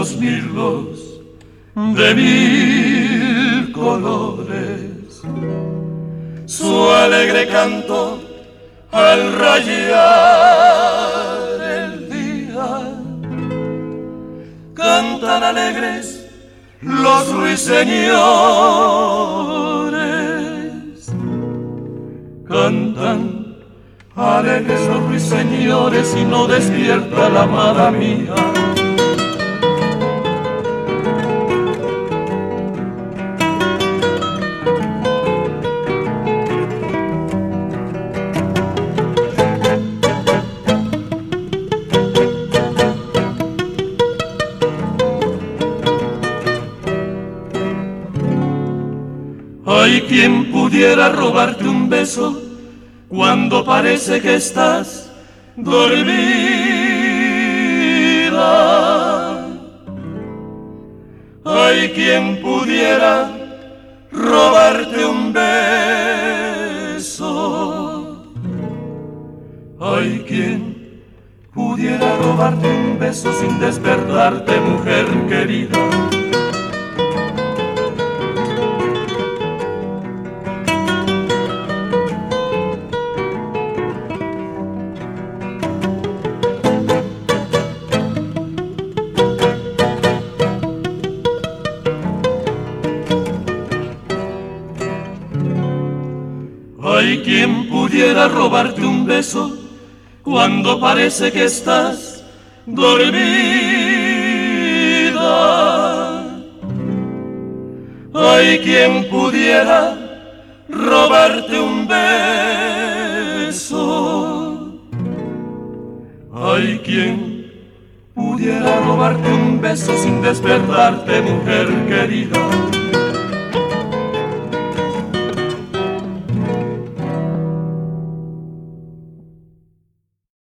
los mirlos de mil colores, su alegre canto al rayar el día. Cantan alegres los ruiseñores, cantan alegres los ruiseñores y no despierta la amada mía. Hay quien pudiera robarte un beso cuando parece que estás dormida. Hay quien pudiera robarte un beso. Hay quien pudiera robarte un beso sin despertarte, mujer querida. Hay quien pudiera robarte un beso cuando parece que estás dormida. Hay quien pudiera robarte un beso. Hay quien pudiera robarte un beso sin despertarte, mujer querida.